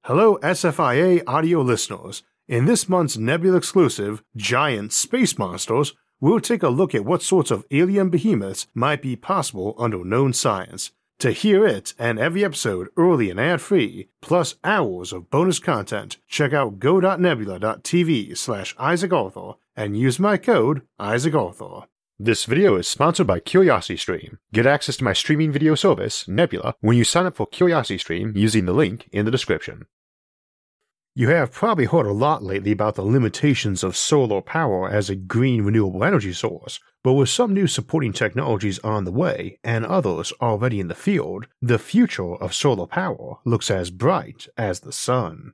Hello SFIA audio listeners. In this month's Nebula exclusive, Giant Space Monsters, we'll take a look at what sorts of alien behemoths might be possible under known science. To hear it and every episode early and ad-free, plus hours of bonus content, check out go.nebula.tv/IsaacArthur and use my code IsaacArthur. This video is sponsored by CuriosityStream. Get access to my streaming video service, Nebula, when you sign up for CuriosityStream using the link in the description. You have probably heard a lot lately about the limitations of solar power as a green renewable energy source, but with some new supporting technologies on the way and others already in the field, the future of solar power looks as bright as the sun.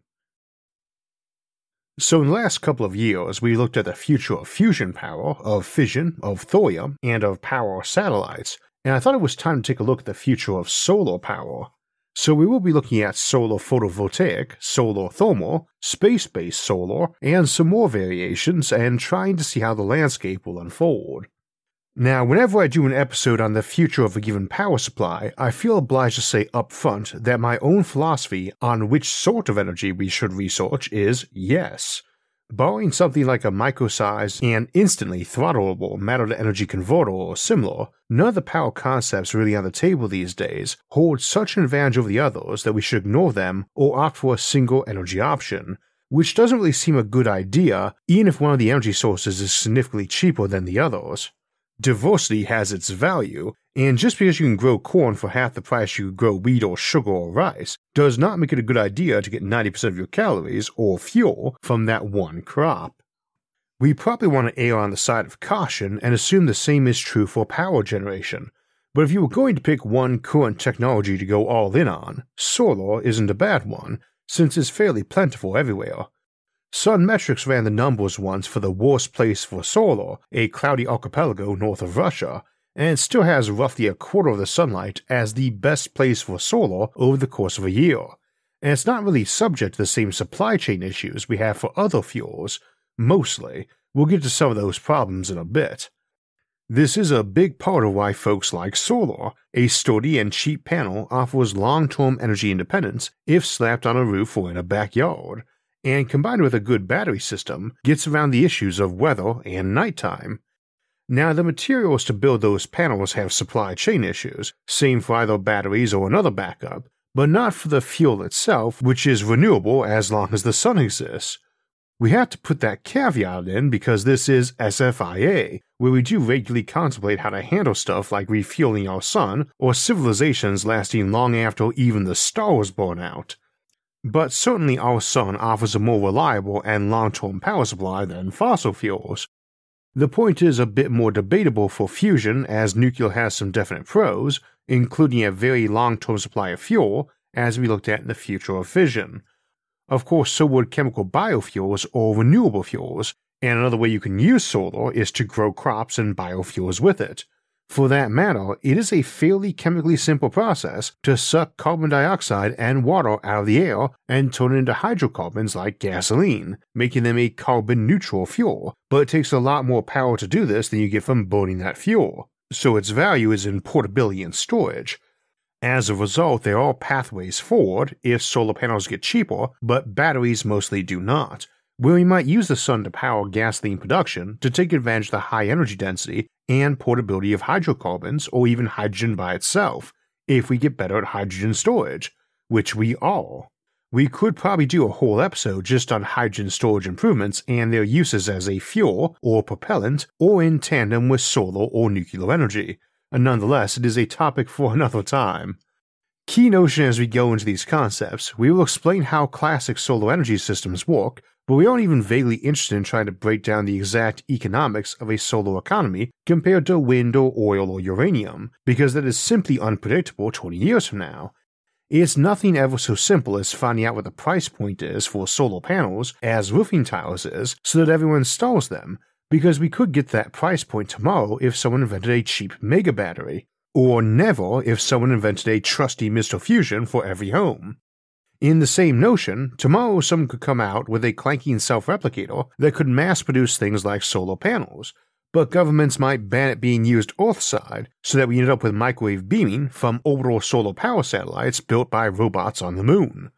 So in the last couple of years, we looked at the future of fusion power, of fission, of thorium, and of power satellites, and I thought it was time to take a look at the future of solar power. So we will be looking at solar photovoltaic, solar thermal, space-based solar, and some more variations, and trying to see how the landscape will unfold. Now, whenever I do an episode on the future of a given power supply, I feel obliged to say up front that my own philosophy on which sort of energy we should research is yes. Barring something like a micro-sized and instantly throttleable matter-to-energy converter or similar, none of the power concepts really on the table these days hold such an advantage over the others that we should ignore them or opt for a single energy option, which doesn't really seem a good idea even if one of the energy sources is significantly cheaper than the others. Diversity has its value, and just because you can grow corn for half the price you could grow wheat or sugar or rice does not make it a good idea to get 90% of your calories or fuel from that one crop. We probably want to err on the side of caution and assume the same is true for power generation, but if you were going to pick one current technology to go all in on, solar isn't a bad one, since it's fairly plentiful everywhere. Sunmetrics ran the numbers once for the worst place for solar, a cloudy archipelago north of Russia, and it still has roughly a quarter of the sunlight as the best place for solar over the course of a year, and it's not really subject to the same supply chain issues we have for other fuels. Mostly. We'll get to some of those problems in a bit. This is a big part of why folks like solar. A sturdy and cheap panel offers long-term energy independence if slapped on a roof or in a backyard, and combined with a good battery system, gets around the issues of weather and nighttime. Now, the materials to build those panels have supply chain issues, same for either batteries or another backup, but not for the fuel itself, which is renewable as long as the sun exists. We have to put that caveat in because this is SFIA, where we do regularly contemplate how to handle stuff like refueling our sun or civilizations lasting long after even the stars burn out. But certainly our sun offers a more reliable and long-term power supply than fossil fuels. The point is a bit more debatable for fusion, as nuclear has some definite pros, including a very long-term supply of fuel, as we looked at in the future of fission. Of course, so would chemical biofuels or renewable fuels, and another way you can use solar is to grow crops and biofuels with it. For that matter, it is a fairly chemically simple process to suck carbon dioxide and water out of the air and turn it into hydrocarbons like gasoline, making them a carbon-neutral fuel, but it takes a lot more power to do this than you get from burning that fuel, so its value is in portability and storage. As a result, there are pathways forward if solar panels get cheaper, but batteries mostly do not, where we might use the sun to power gasoline production to take advantage of the high energy density and portability of hydrocarbons or even hydrogen by itself, if we get better at hydrogen storage, which we are. We could probably do a whole episode just on hydrogen storage improvements and their uses as a fuel or propellant or in tandem with solar or nuclear energy. And nonetheless, it is a topic for another time. Key notion as we go into these concepts, we will explain how classic solar energy systems work, but we aren't even vaguely interested in trying to break down the exact economics of a solar economy compared to wind or oil or uranium, because that is simply unpredictable 20 years from now. It's nothing ever so simple as finding out what the price point is for solar panels as roofing tiles is so that everyone installs them, because we could get that price point tomorrow if someone invented a cheap mega battery, or never if someone invented a trusty Mr. Fusion for every home. In the same notion, tomorrow someone could come out with a clanking self-replicator that could mass-produce things like solar panels, but governments might ban it being used Earthside so that we end up with microwave beaming from orbital solar power satellites built by robots on the moon.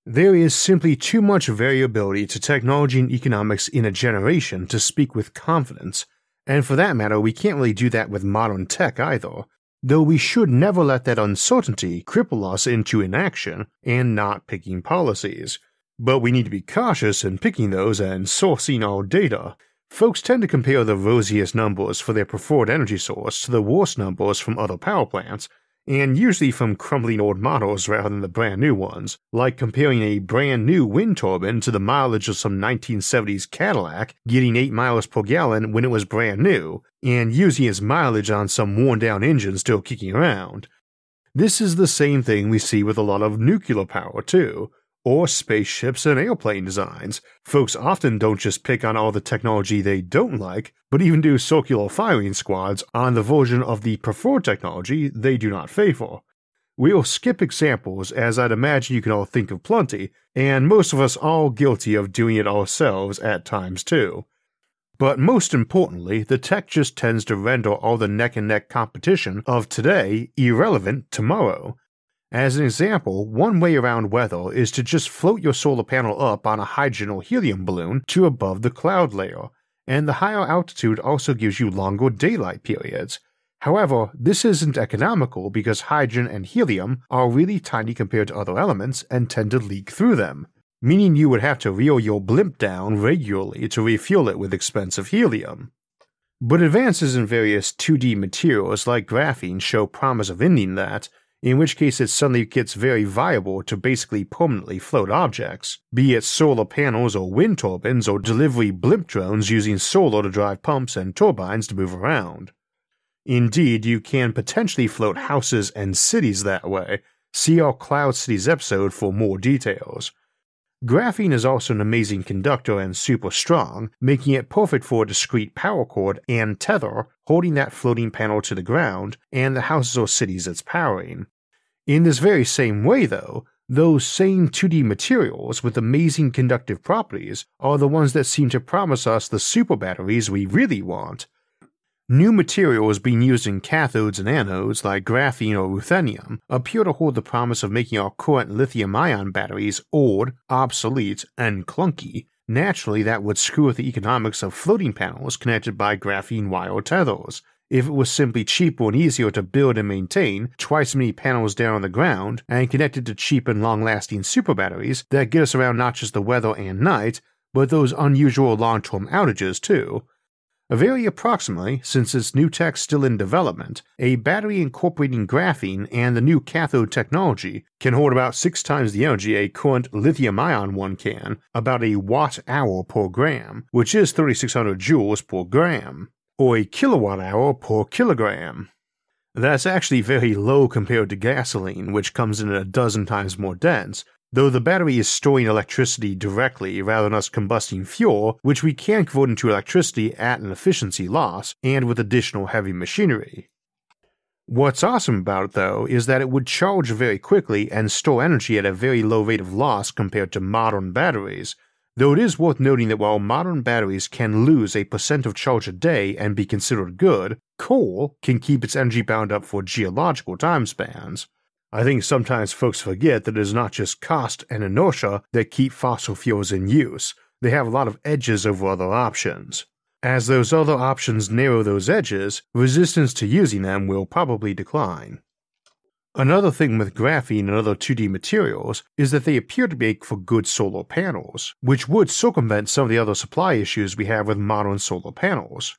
There is simply too much variability to technology and economics in a generation to speak with confidence, and for that matter, we can't really do that with modern tech either, though we should never let that uncertainty cripple us into inaction and not picking policies. But we need to be cautious in picking those and sourcing our data. Folks tend to compare the rosiest numbers for their preferred energy source to the worst numbers from other power plants, and usually from crumbling old models rather than the brand new ones, like comparing a brand new wind turbine to the mileage of some 1970s Cadillac getting 8 miles per gallon when it was brand new, and using its mileage on some worn down engine still kicking around. This is the same thing we see with a lot of nuclear power too, or spaceships and airplane designs. Folks often don't just pick on all the technology they don't like, but even do circular firing squads on the version of the preferred technology they do not favor. We'll skip examples, as I'd imagine you can all think of plenty, and most of us are guilty of doing it ourselves at times too. But most importantly, the tech just tends to render all the neck-and-neck competition of today irrelevant tomorrow. As an example, one way around weather is to just float your solar panel up on a hydrogen or helium balloon to above the cloud layer, and the higher altitude also gives you longer daylight periods. However, this isn't economical because hydrogen and helium are really tiny compared to other elements and tend to leak through them, meaning you would have to reel your blimp down regularly to refuel it with expensive helium. But advances in various 2D materials like graphene show promise of ending that, in which case it suddenly gets very viable to basically permanently float objects, be it solar panels or wind turbines or delivery blimp drones using solar to drive pumps and turbines to move around. Indeed, you can potentially float houses and cities that way. See our Cloud Cities episode for more details. Graphene is also an amazing conductor and super strong, making it perfect for a discrete power cord and tether holding that floating panel to the ground and the houses or cities it's powering. In this very same way though, those same 2D materials with amazing conductive properties are the ones that seem to promise us the super batteries we really want. New materials being used in cathodes and anodes like graphene or ruthenium appear to hold the promise of making our current lithium-ion batteries old, obsolete, and clunky. Naturally, that would screw with the economics of floating panels connected by graphene wire tethers. If it was simply cheaper and easier to build and maintain twice as many panels down on the ground and connected to cheap and long-lasting super batteries that get us around not just the weather and night, but those unusual long-term outages too. Very approximately, since it's new tech still in development, a battery incorporating graphene and the new cathode technology can hold about 6 times the energy a current lithium-ion one can, about a watt-hour per gram, which is 3600 joules per gram, or a kilowatt-hour per kilogram. That's actually very low compared to gasoline, which comes in at a dozen times more dense, though the battery is storing electricity directly rather than us combusting fuel, which we can convert into electricity at an efficiency loss and with additional heavy machinery. What's awesome about it though is that it would charge very quickly and store energy at a very low rate of loss compared to modern batteries, though it is worth noting that while modern batteries can lose a % of charge a day and be considered good, coal can keep its energy bound up for geological time spans. I think sometimes folks forget that it is not just cost and inertia that keep fossil fuels in use. They have a lot of edges over other options. As those other options narrow those edges, resistance to using them will probably decline. Another thing with graphene and other 2D materials is that they appear to make for good solar panels, which would circumvent some of the other supply issues we have with modern solar panels.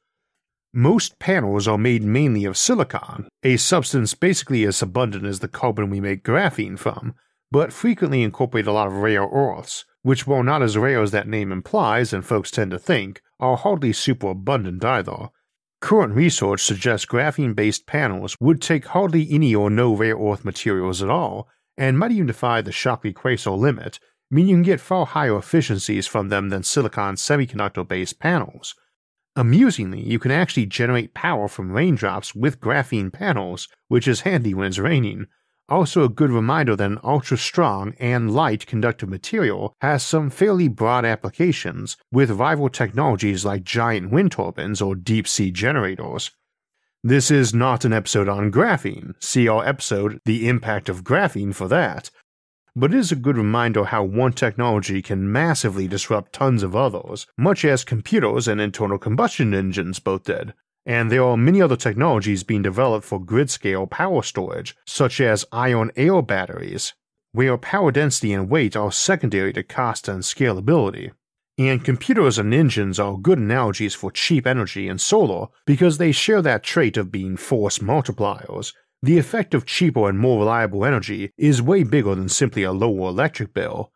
Most panels are made mainly of silicon, a substance basically as abundant as the carbon we make graphene from, but frequently incorporate a lot of rare earths, which while not as rare as that name implies and folks tend to think, are hardly super abundant either. Current research suggests graphene-based panels would take hardly any or no rare earth materials at all, and might even defy the Shockley-Queisser limit, meaning you can get far higher efficiencies from them than silicon semiconductor-based panels. Amusingly, you can actually generate power from raindrops with graphene panels, which is handy when it's raining. Also a good reminder that an ultra-strong and light conductive material has some fairly broad applications, with rival technologies like giant wind turbines or deep-sea generators. This is not an episode on graphene. See our episode, The Impact of Graphene, for that. but it is a good reminder how one technology can massively disrupt tons of others, much as computers and internal combustion engines both did. And there are many other technologies being developed for grid-scale power storage, such as ion-air batteries, where power density and weight are secondary to cost and scalability. And computers and engines are good analogies for cheap energy and solar because they share that trait of being force multipliers. The effect of cheaper and more reliable energy is way bigger than simply a lower electric bill.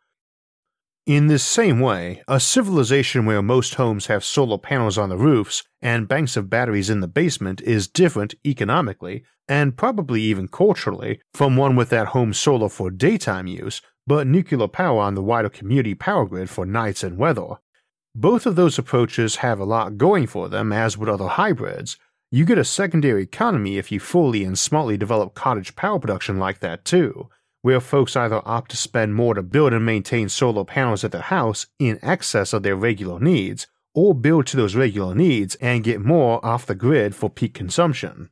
In this same way, a civilization where most homes have solar panels on the roofs and banks of batteries in the basement is different economically, and probably even culturally, from one with that home solar for daytime use, but nuclear power on the wider community power grid for nights and weather. Both of those approaches have a lot going for them, as with other hybrids. You get a secondary economy if you fully and smartly develop cottage power production like that too, where folks either opt to spend more to build and maintain solar panels at their house in excess of their regular needs, or build to those regular needs and get more off the grid for peak consumption.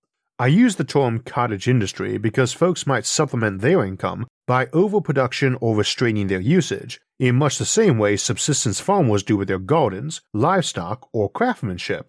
I use the term cottage industry because folks might supplement their income by overproduction or restraining their usage, in much the same way subsistence farmers do with their gardens, livestock, or craftsmanship.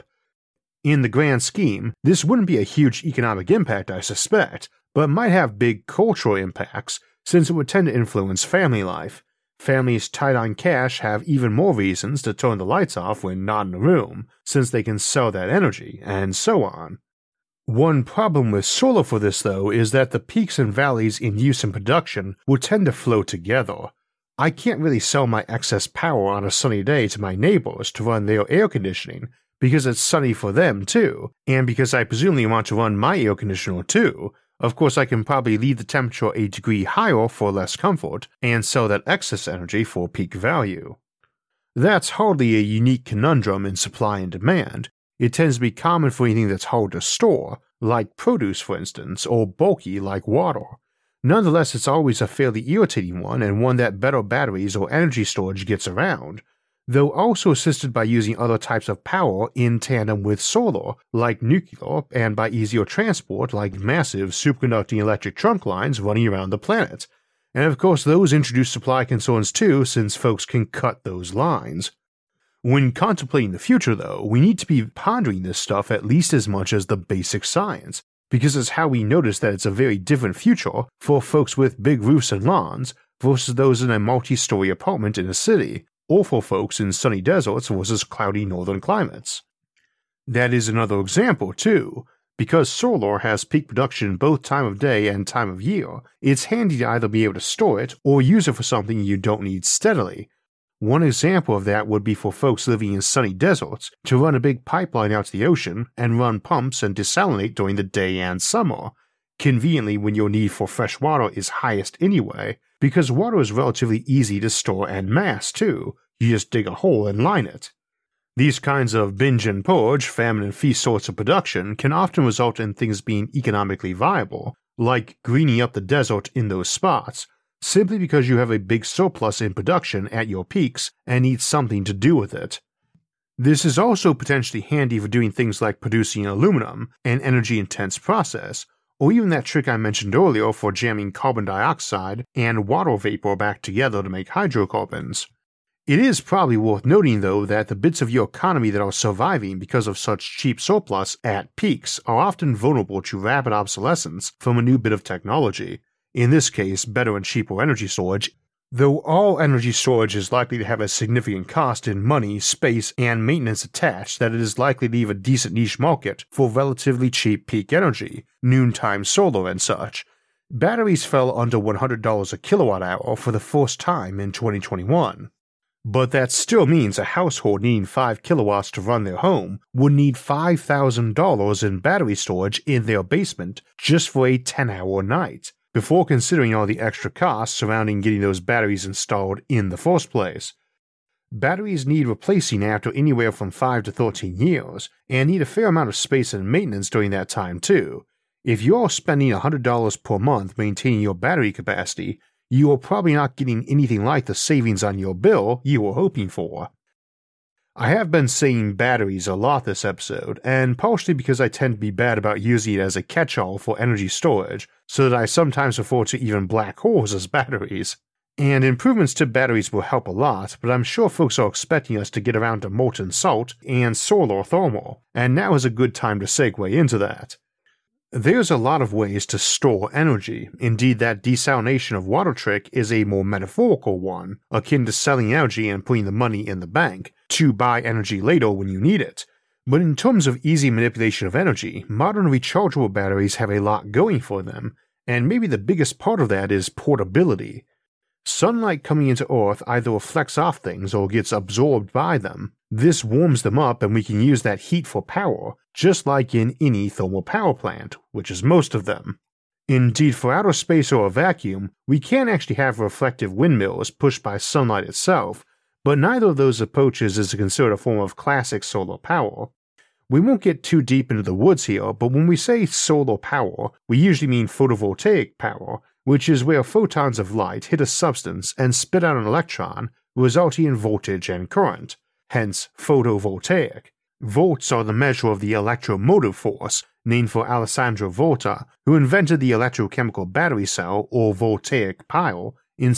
In the grand scheme, this wouldn't be a huge economic impact, I suspect, but might have big cultural impacts since it would tend to influence family life. Families tight on cash have even more reasons to turn the lights off when not in the room, since they can sell that energy, and so on. One problem with solar for this, though, is that the peaks and valleys in use and production will tend to flow together. I can't really sell my excess power on a sunny day to my neighbors to run their air conditioning, because it's sunny for them too, and because I presumably want to run my air conditioner too. Of course, I can probably leave the temperature a degree higher for less comfort, and sell that excess energy for peak value. That's hardly a unique conundrum in supply and demand. It tends to be common for anything that's hard to store, like produce for instance, or bulky like water. Nonetheless, it's always a fairly irritating one, and one that better batteries or energy storage gets around, though also assisted by using other types of power in tandem with solar, like nuclear, and by easier transport like massive superconducting electric trunk lines running around the planet. And of course those introduce supply concerns too, since folks can cut those lines. When contemplating the future though, we need to be pondering this stuff at least as much as the basic science, because it's how we notice that it's a very different future for folks with big roofs and lawns versus those in a multi-story apartment in a city, or for folks in sunny deserts versus cloudy northern climates. That is another example too. Because solar has peak production both time of day and time of year, it's handy to either be able to store it or use it for something you don't need steadily. One example of that would be for folks living in sunny deserts to run a big pipeline out to the ocean and run pumps and desalinate during the day and summer, conveniently when your need for fresh water is highest anyway, because water is relatively easy to store en masse too. You just dig a hole and line it. These kinds of binge and purge, famine and feast sorts of production can often result in things being economically viable, like greening up the desert in those spots, simply because you have a big surplus in production at your peaks and need something to do with it. This is also potentially handy for doing things like producing aluminum, an energy-intense process, or even that trick I mentioned earlier for jamming carbon dioxide and water vapor back together to make hydrocarbons. It is probably worth noting though that the bits of your economy that are surviving because of such cheap surplus at peaks are often vulnerable to rapid obsolescence from a new bit of technology, in this case better and cheaper energy storage, though all energy storage is likely to have a significant cost in money, space, and maintenance attached that it is likely to leave a decent niche market for relatively cheap peak energy, noontime solar and such. Batteries fell under $100 a kilowatt hour for the first time in 2021. But that still means a household needing 5 kilowatts to run their home would need $5,000 in battery storage in their basement just for a 10-hour night, before considering all the extra costs surrounding getting those batteries installed in the first place. Batteries need replacing after anywhere from 5 to 13 years, and need a fair amount of space and maintenance during that time too. If you're spending $100 per month maintaining your battery capacity, you are probably not getting anything like the savings on your bill you were hoping for. I have been saying batteries a lot this episode, and partially because I tend to be bad about using it as a catch-all for energy storage, so that I sometimes refer to even black holes as batteries. And improvements to batteries will help a lot, but I'm sure folks are expecting us to get around to molten salt and solar thermal, and now is a good time to segue into that. There's a lot of ways to store energy. Indeed, that desalination of water trick is a more metaphorical one, akin to selling energy and putting the money in the bank, to buy energy later when you need it. But in terms of easy manipulation of energy, modern rechargeable batteries have a lot going for them, and maybe the biggest part of that is portability. Sunlight coming into Earth either reflects off things or gets absorbed by them. This warms them up and we can use that heat for power, just like in any thermal power plant, which is most of them. Indeed, for outer space or a vacuum, we can actually have reflective windmills pushed by sunlight itself, but neither of those approaches is considered a form of classic solar power. We won't get too deep into the woods here, but when we say solar power, we usually mean photovoltaic power, which is where photons of light hit a substance and spit out an electron, resulting in voltage and current, hence photovoltaic. Volts are the measure of the electromotive force, named for Alessandro Volta, who invented the electrochemical battery cell or voltaic pile in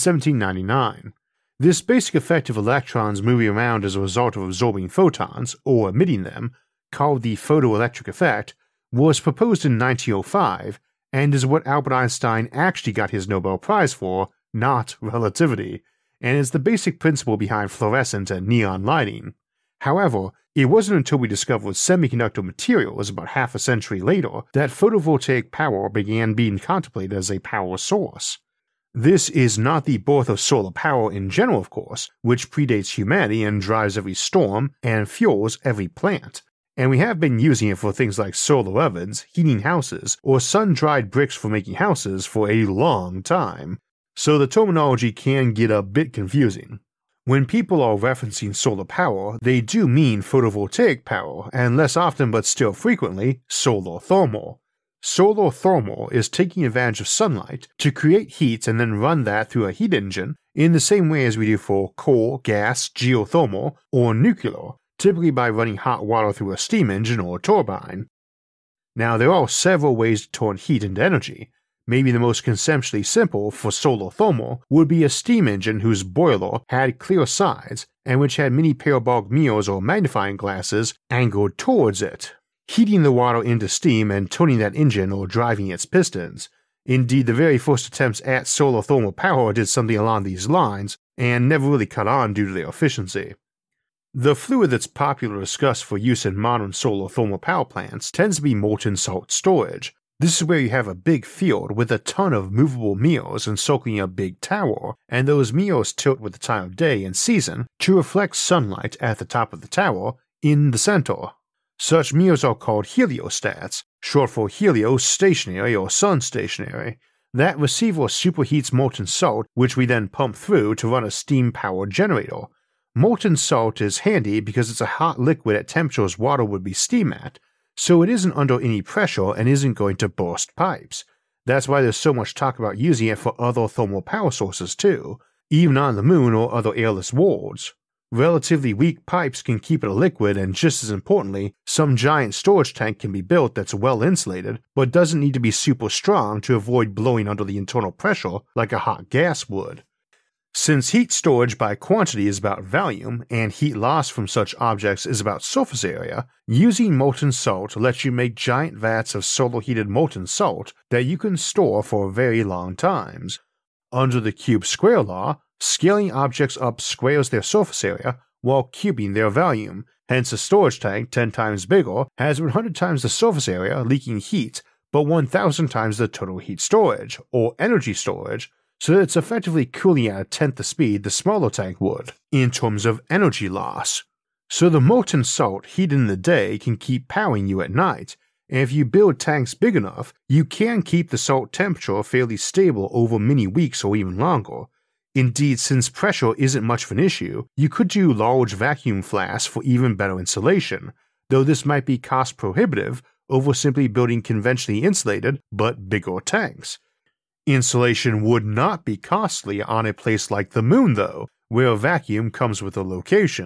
1799. This basic effect of electrons moving around as a result of absorbing photons, or emitting them, called the photoelectric effect, was proposed in 1905, and is what Albert Einstein actually got his Nobel Prize for, not relativity, and is the basic principle behind fluorescent and neon lighting. However, it wasn't until we discovered semiconductor materials about half a century later that photovoltaic power began being contemplated as a power source. This is not the birth of solar power in general, of course, which predates humanity and drives every storm and fuels every plant. And we have been using it for things like solar ovens, heating houses, or sun-dried bricks for making houses for a long time, so the terminology can get a bit confusing. When people are referencing solar power, they do mean photovoltaic power, and less often but still frequently, solar thermal. Solar thermal is taking advantage of sunlight to create heat and then run that through a heat engine in the same way as we do for coal, gas, geothermal, or nuclear, typically by running hot water through a steam engine or turbine. Now, there are several ways to turn heat into energy. Maybe the most conceptually simple for solar thermal would be a steam engine whose boiler had clear sides and which had many parabolic mirrors or magnifying glasses angled towards it, heating the water into steam and turning that engine or driving its pistons. Indeed, the very first attempts at solar thermal power did something along these lines and never really caught on due to their efficiency. The fluid that's popularly discussed for use in modern solar thermal power plants tends to be molten salt storage. This is where you have a big field with a ton of movable mirrors encircling a big tower, and those mirrors tilt with the time of day and season to reflect sunlight at the top of the tower in the center. Such mirrors are called heliostats, short for heliostationary or sun stationary. That receiver superheats molten salt, which we then pump through to run a steam-powered generator. Molten salt is handy because it's a hot liquid at temperatures water would be steam at, so it isn't under any pressure and isn't going to burst pipes. That's why there's so much talk about using it for other thermal power sources too, even on the moon or other airless worlds. Relatively weak pipes can keep it a liquid, and just as importantly, some giant storage tank can be built that's well insulated, but doesn't need to be super strong to avoid blowing under the internal pressure like a hot gas would. Since heat storage by quantity is about volume, and heat loss from such objects is about surface area, using molten salt lets you make giant vats of solar-heated molten salt that you can store for very long times. Under the cube-square law, scaling objects up squares their surface area while cubing their volume, hence a storage tank 10 times bigger has 100 times the surface area leaking heat, but 1,000 times the total heat storage, or energy storage, so that it's effectively cooling at a tenth the speed the smaller tank would, in terms of energy loss. So the molten salt heated in the day can keep powering you at night, and if you build tanks big enough, you can keep the salt temperature fairly stable over many weeks or even longer. Indeed, since pressure isn't much of an issue, you could do large vacuum flasks for even better insulation, though this might be cost prohibitive over simply building conventionally insulated but bigger tanks. Insulation would not be costly on a place like the moon though, where a vacuum comes with a location,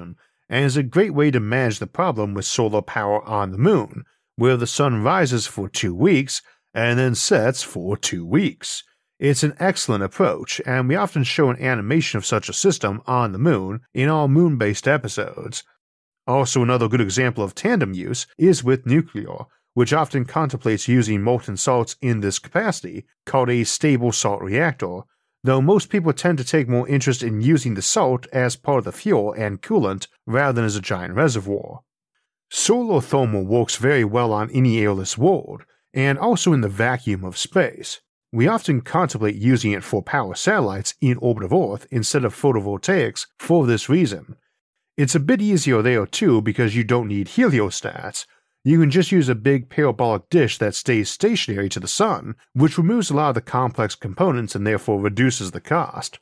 and is a great way to manage the problem with solar power on the moon, where the sun rises for 2 weeks and then sets for 2 weeks. It's an excellent approach, and we often show an animation of such a system on the moon in our moon-based episodes. Also, another good example of tandem use is with nuclear, which often contemplates using molten salts in this capacity, called a stable salt reactor, though most people tend to take more interest in using the salt as part of the fuel and coolant rather than as a giant reservoir. Solar thermal works very well on any airless world, and also in the vacuum of space. We often contemplate using it for power satellites in orbit of Earth instead of photovoltaics for this reason. It's a bit easier there too because you don't need heliostats. You can just use a big parabolic dish that stays stationary to the sun, which removes a lot of the complex components and therefore reduces the cost.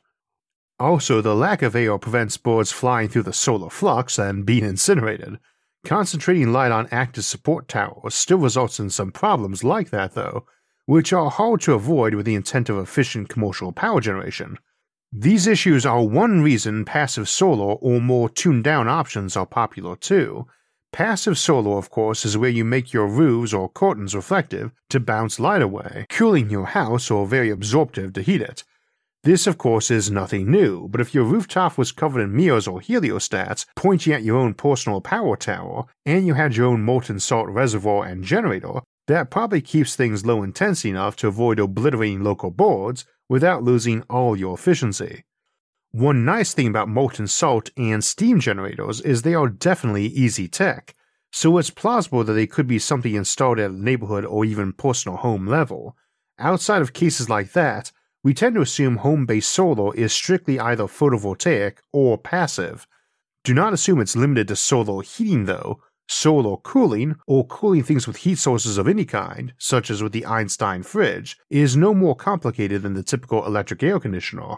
Also, the lack of air prevents birds flying through the solar flux and being incinerated. Concentrating light on active support towers still results in some problems like that though, which are hard to avoid with the intent of efficient commercial power generation. These issues are one reason passive solar or more tuned-down options are popular too. Passive solar, of course, is where you make your roofs or curtains reflective to bounce light away, cooling your house or very absorptive to heat it. This, of course, is nothing new, but if your rooftop was covered in mirrors or heliostats pointing at your own personal power tower, and you had your own molten salt reservoir and generator, that probably keeps things low intensity enough to avoid obliterating local birds without losing all your efficiency. One nice thing about molten salt and steam generators is they are definitely easy tech, so it's plausible that they could be something installed at a neighborhood or even personal home level. Outside of cases like that, we tend to assume home-based solar is strictly either photovoltaic or passive. Do not assume it's limited to solar heating though. Solar cooling, or cooling things with heat sources of any kind, such as with the Einstein fridge, is no more complicated than the typical electric air conditioner.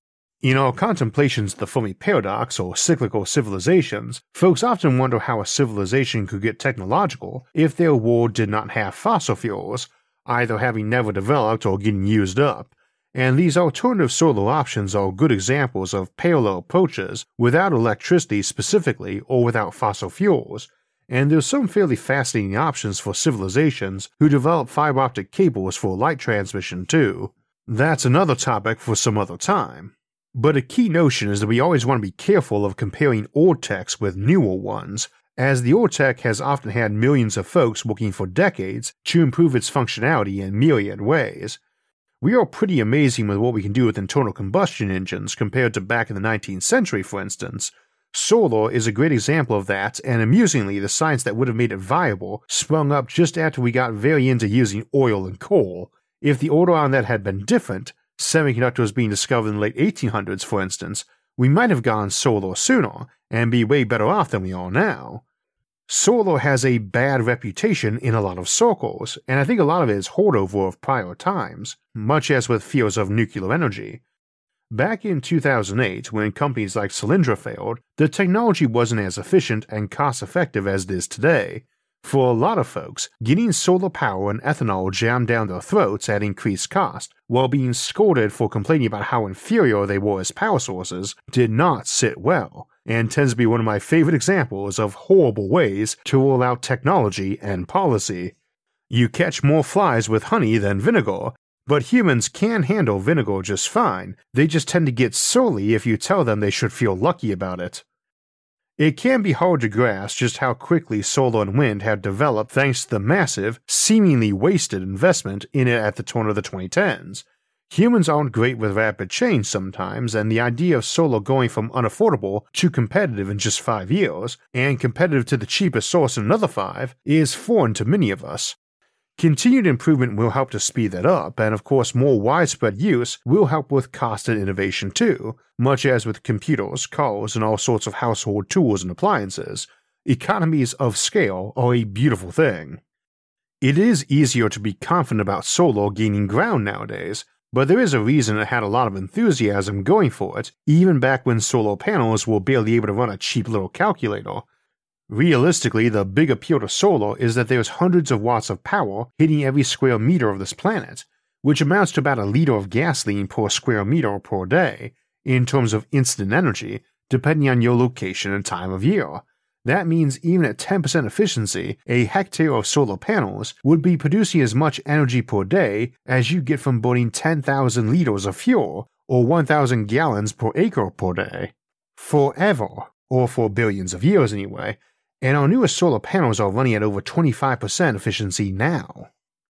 In our contemplations of the Fermi paradox or cyclical civilizations, folks often wonder how a civilization could get technological if their world did not have fossil fuels, either having never developed or getting used up, and these alternative solar options are good examples of parallel approaches without electricity specifically or without fossil fuels. And there's some fairly fascinating options for civilizations who develop fiber optic cables for light transmission too. That's another topic for some other time. But a key notion is that we always want to be careful of comparing old techs with newer ones, as the old tech has often had millions of folks working for decades to improve its functionality in myriad ways. We are pretty amazing with what we can do with internal combustion engines compared to back in the 19th century, for instance. Solar is a great example of that, and amusingly, the science that would have made it viable sprung up just after we got very into using oil and coal. If the order on that had been different, semiconductors being discovered in the late 1800s for instance, we might have gone solar sooner and be way better off than we are now. Solar has a bad reputation in a lot of circles, and I think a lot of it is holdover of prior times, much as with fears of nuclear energy. Back in 2008, when companies like Solyndra failed, the technology wasn't as efficient and cost-effective as it is today. For a lot of folks, getting solar power and ethanol jammed down their throats at increased cost, while being scolded for complaining about how inferior they were as power sources, did not sit well, and tends to be one of my favorite examples of horrible ways to roll out technology and policy. You catch more flies with honey than vinegar, but humans can handle vinegar just fine, they just tend to get surly if you tell them they should feel lucky about it. It can be hard to grasp just how quickly solar and wind have developed thanks to the massive, seemingly wasted investment in it at the turn of the 2010s. Humans aren't great with rapid change sometimes, and the idea of solar going from unaffordable to competitive in just 5 years, and competitive to the cheapest source in another 5, is foreign to many of us. Continued improvement will help to speed that up, and of course more widespread use will help with cost and innovation too, much as with computers, cars, and all sorts of household tools and appliances. Economies of scale are a beautiful thing. It is easier to be confident about solar gaining ground nowadays, but there is a reason it had a lot of enthusiasm going for it, even back when solar panels were barely able to run a cheap little calculator. Realistically, the big appeal to solar is that there's hundreds of watts of power hitting every square meter of this planet, which amounts to about a liter of gasoline per square meter per day, in terms of instant energy, depending on your location and time of year. That means even at 10% efficiency, a hectare of solar panels would be producing as much energy per day as you get from burning 10,000 liters of fuel, or 1,000 gallons per acre per day. Forever, or for billions of years anyway, and our newest solar panels are running at over 25% efficiency now.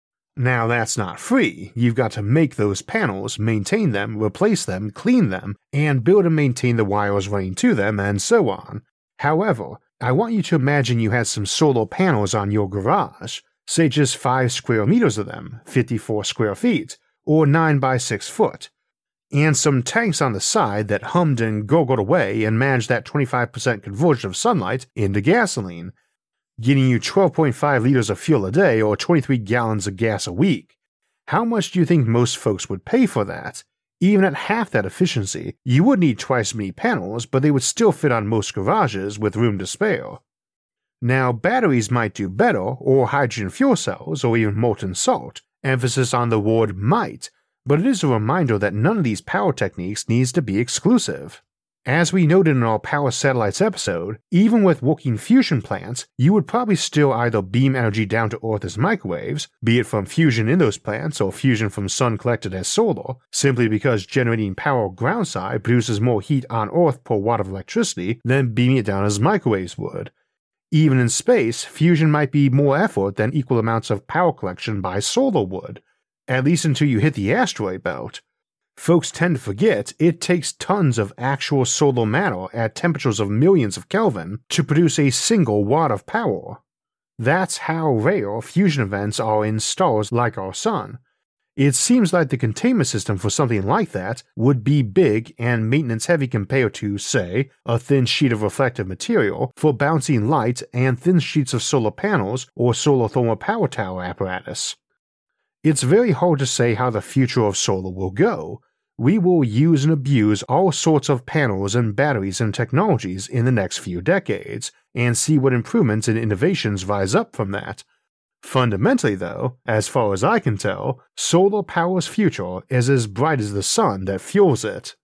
Now that's not free. You've got to make those panels, maintain them, replace them, clean them, and build and maintain the wires running to them, and so on. However, I want you to imagine you had some solar panels on your garage, say just 5 square meters of them, 54 square feet, or 9 by 6 foot, and some tanks on the side that hummed and gurgled away and managed that 25% conversion of sunlight into gasoline, getting you 12.5 liters of fuel a day or 23 gallons of gas a week. How much do you think most folks would pay for that? Even at half that efficiency, you would need twice as many panels, but they would still fit on most garages with room to spare. Now, batteries might do better, or hydrogen fuel cells, or even molten salt, emphasis on the word might, but it is a reminder that none of these power techniques needs to be exclusive. As we noted in our Power Satellites episode, even with working fusion plants, you would probably still either beam energy down to Earth as microwaves, be it from fusion in those plants or fusion from sun collected as solar, simply because generating power groundside produces more heat on Earth per watt of electricity than beaming it down as microwaves would. Even in space, fusion might be more effort than equal amounts of power collection by solar would, at least until you hit the asteroid belt. Folks tend to forget it takes tons of actual solar matter at temperatures of millions of Kelvin to produce a single watt of power. That's how rare fusion events are in stars like our Sun. It seems like the containment system for something like that would be big and maintenance heavy compared to, say, a thin sheet of reflective material for bouncing light and thin sheets of solar panels or solar thermal power tower apparatus. It's very hard to say how the future of solar will go. We will use and abuse all sorts of panels and batteries and technologies in the next few decades, and see what improvements and innovations rise up from that. Fundamentally, though, as far as I can tell, solar power's future is as bright as the sun that fuels it.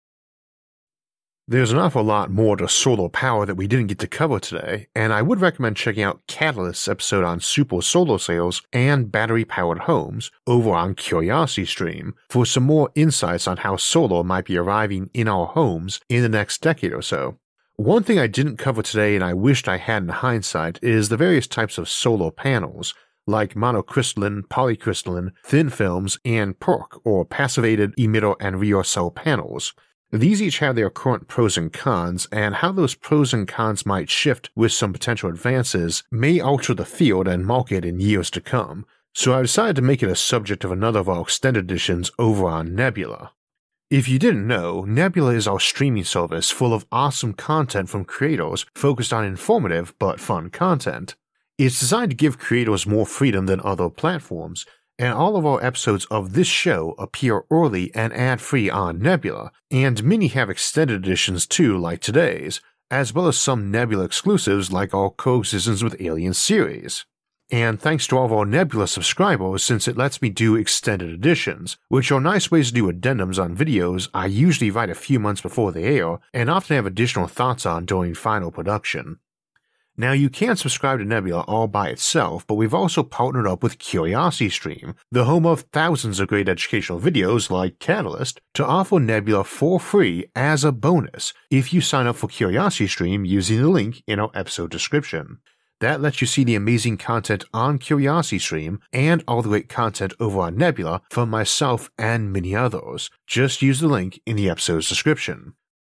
There's an awful lot more to solar power that we didn't get to cover today, and I would recommend checking out Catalyst's episode on super solar cells and battery-powered homes over on CuriosityStream for some more insights on how solar might be arriving in our homes in the next decade or so. One thing I didn't cover today and I wished I had in hindsight is the various types of solar panels, like monocrystalline, polycrystalline, thin films, and PERC, or passivated emitter and rear cell panels. These each have their current pros and cons, and how those pros and cons might shift with some potential advances may alter the field and market in years to come, so I decided to make it a subject of another of our extended editions over on Nebula. If you didn't know, Nebula is our streaming service full of awesome content from creators focused on informative but fun content. It's designed to give creators more freedom than other platforms, and all of our episodes of this show appear early and ad-free on Nebula, and many have extended editions too like today's, as well as some Nebula exclusives like our Coexistence with Aliens series. And thanks to all of our Nebula subscribers, since it lets me do extended editions, which are nice ways to do addendums on videos I usually write a few months before they air and often have additional thoughts on during final production. Now, you can subscribe to Nebula all by itself, but we've also partnered up with CuriosityStream, the home of thousands of great educational videos like Catalyst, to offer Nebula for free as a bonus if you sign up for CuriosityStream using the link in our episode description. That lets you see the amazing content on CuriosityStream and all the great content over on Nebula from myself and many others. Just use the link in the episode's description.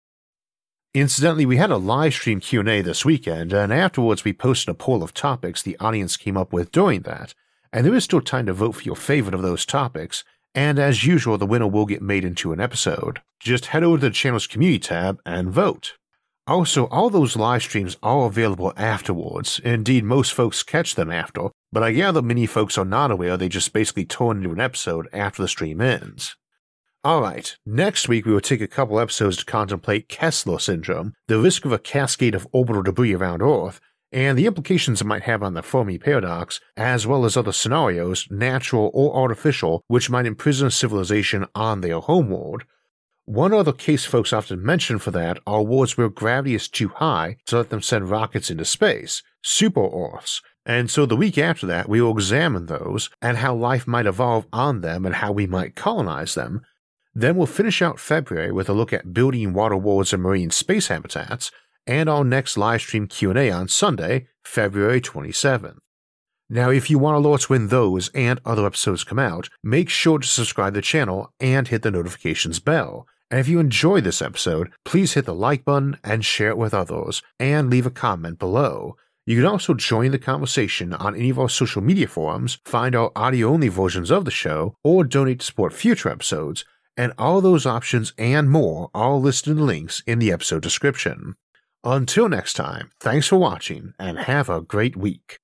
Incidentally, we had a live stream Q&A this weekend, and afterwards we posted a poll of topics the audience came up with during that, and there is still time to vote for your favorite of those topics, and as usual the winner will get made into an episode. Just head over to the channel's community tab and vote. Also, all those live streams are available afterwards. Indeed, most folks catch them after, but I gather many folks are not aware they just basically turn into an episode after the stream ends. Alright, next week we will take a couple episodes to contemplate Kessler syndrome, the risk of a cascade of orbital debris around Earth, and the implications it might have on the Fermi paradox, as well as other scenarios, natural or artificial, which might imprison civilization on their homeworld. One other case folks often mention for that are worlds where gravity is too high to let them send rockets into space, super-Earths, and so the week after that we will examine those and how life might evolve on them and how we might colonize them. Then we'll finish out February with a look at building water worlds and marine space habitats, and our next livestream Q&A on Sunday, February 27th. Now, if you want alerts when those and other episodes come out, make sure to subscribe to the channel and hit the notifications bell. And if you enjoyed this episode, please hit the like button and share it with others, and leave a comment below. You can also join the conversation on any of our social media forums, find our audio-only versions of the show, or donate to support future episodes, and all those options and more are listed in the links in the episode description. Until next time, thanks for watching, and have a great week.